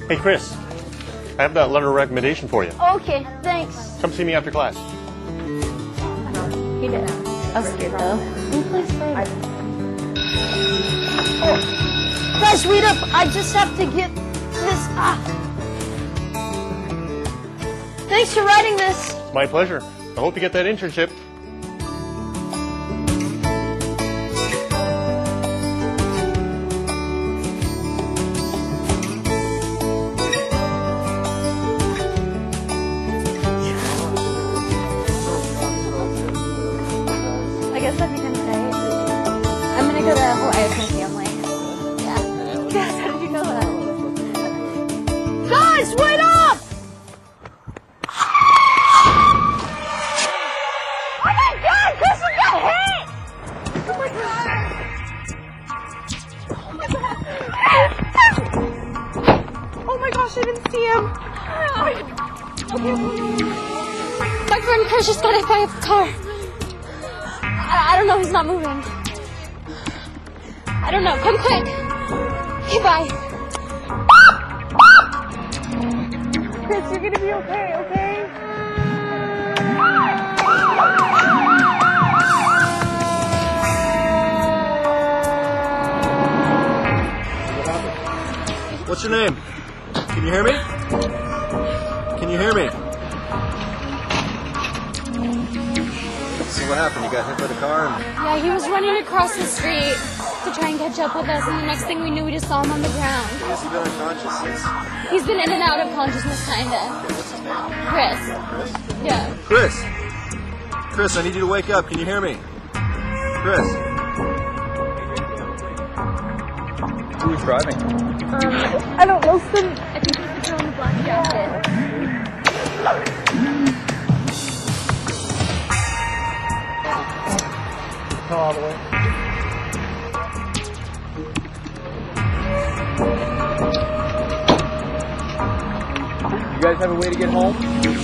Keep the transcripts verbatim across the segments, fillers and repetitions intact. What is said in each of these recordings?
Hey, Chris, I have that letter of recommendation for you. Okay, thanks. Come see me after class. He did. I was scared though. Please stay. Oh. Guys, wait up. I just have to get this. Ah. Thanks for writing this. My pleasure. I hope you get that internship. I guess that'd be kind of great. I'm gonna go to Hawaii with my family. Yeah. Guys, how did you know that? Guys, wait up! Oh my God, Kristen got hit! Oh my God! Oh my gosh, I didn't see him. My friend Chris just got hit by a car. I, I don't know, he's not moving. I don't know, come quick. Okay, bye. Chris, you're gonna be okay, okay? What's your name? Can you hear me? Can you hear me? So what happened? You got hit by the car? And... Yeah, he was running across the street to try and catch up with us, and the next thing we knew, we just saw him on the ground. Has he been unconscious since? He's been in and out of consciousness, kinda. What's his name? Chris. Chris? Yeah. Chris! Chris, I need you to wake up. Can you hear me? Chris? Who was driving? Um, I don't know, some... I think he's the girl in the black jacket. Come all the way. You guys have a way to get home?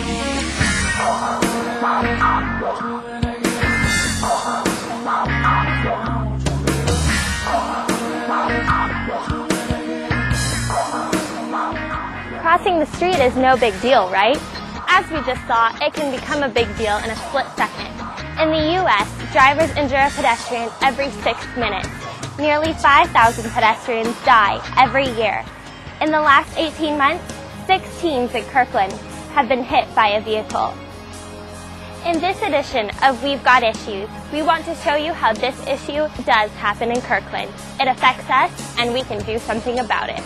Crossing the street is no big deal, right? As we just saw, it can become a big deal in a split second. In the U S, drivers injure a pedestrian every six minutes. Nearly five thousand pedestrians die every year. In the last eighteen months, six teens in Kirkland have been hit by a vehicle. In this edition of We've Got Issues, we want to show you how this issue does happen in Kirkland. It affects us, and we can do something about it.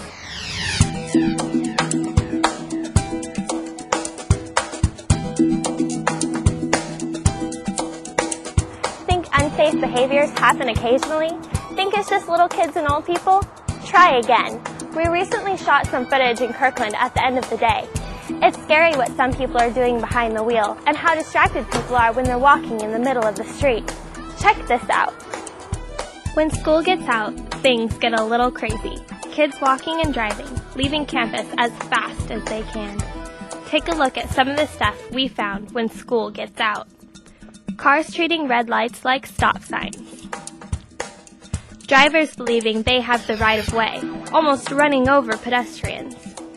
Unsafe behaviors happen occasionally? Think it's just little kids and old people? Try again. We recently shot some footage in Kirkland at the end of the day. It's scary what some people are doing behind the wheel and how distracted people are when they're walking in the middle of the street. Check this out. When school gets out, things get a little crazy. Kids walking and driving, leaving campus as fast as they can. Take a look at some of the stuff we found when school gets out. Cars treating red lights like stop signs. Drivers believing they have the right of way, almost running over pedestrians.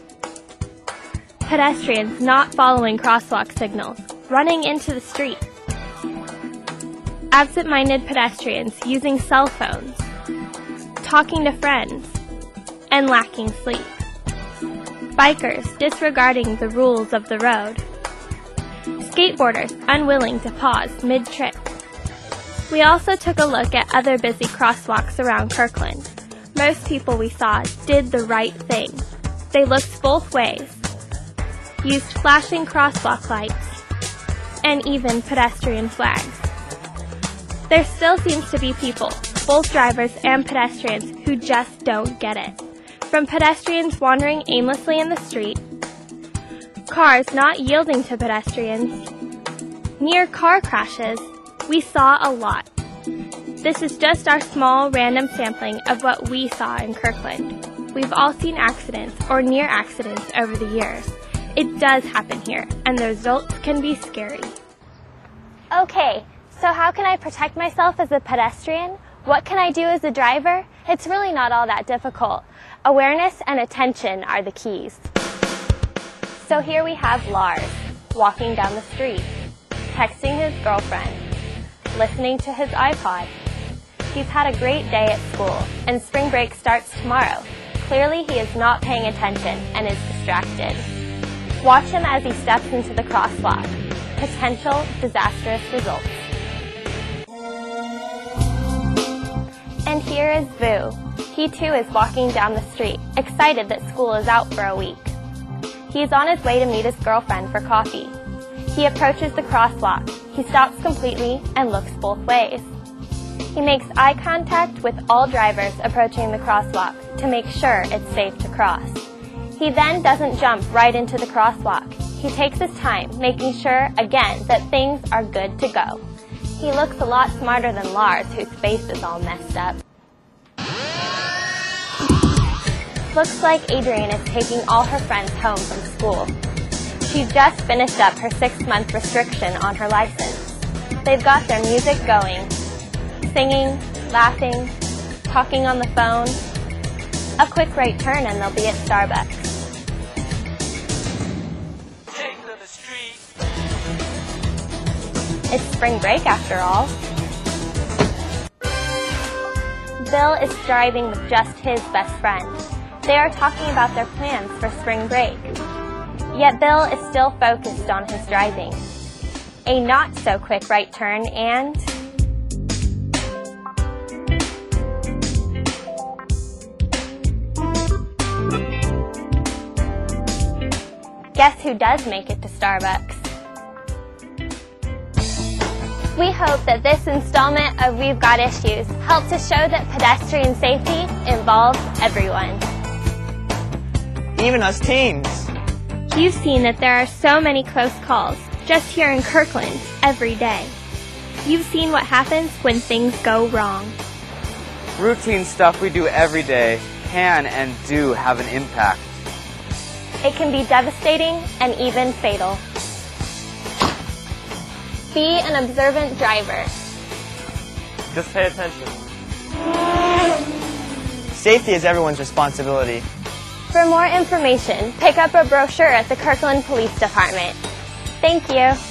Pedestrians not following crosswalk signals, running into the street. Absent-minded pedestrians using cell phones, talking to friends, and lacking sleep. Bikers disregarding the rules of the road. Skateboarders unwilling to pause mid-trip. We also took a look at other busy crosswalks around Kirkland. Most people we saw did the right thing. They looked both ways, used flashing crosswalk lights, and even pedestrian flags. There still seems to be people, both drivers and pedestrians, who just don't get it. From pedestrians wandering aimlessly in the street, cars not yielding to pedestrians, near car crashes, we saw a lot. This is just our small random sampling of what we saw in Kirkland. We've all seen accidents or near accidents over the years. It does happen here, and the results can be scary. Okay, so how can I protect myself as a pedestrian? What can I do as a driver? It's really not all that difficult. Awareness and attention are the keys. So here we have Lars, walking down the street, texting his girlfriend, listening to his iPod. He's had a great day at school, and spring break starts tomorrow. Clearly he is not paying attention and is distracted. Watch him as he steps into the crosswalk. Potential disastrous results. And here is Vu. He too is walking down the street, excited that school is out for a week. He is on his way to meet his girlfriend for coffee. He approaches the crosswalk. He stops completely and looks both ways. He makes eye contact with all drivers approaching the crosswalk to make sure it's safe to cross. He then doesn't jump right into the crosswalk. He takes his time, making sure, again, that things are good to go. He looks a lot smarter than Lars, whose face is all messed up. Looks like Adrian is taking all her friends home from school. She's just finished up her six-month restriction on her license. They've got their music going, singing, laughing, talking on the phone. A quick right turn and they'll be at Starbucks. It's spring break after all. Bill is driving with just his best friend. They are talking about their plans for spring break. Yet Bill is still focused on his driving. A not-so-quick right turn and... guess who does make it to Starbucks? We hope that this installment of We've Got Issues helped to show that pedestrian safety involves everyone. Even us teens. You've seen that there are so many close calls just here in Kirkland every day. You've seen what happens when things go wrong. Routine stuff we do every day can and do have an impact. It can be devastating and even fatal. Be an observant driver. Just pay attention. Safety is everyone's responsibility. For more information, pick up a brochure at the Kirkland Police Department. Thank you.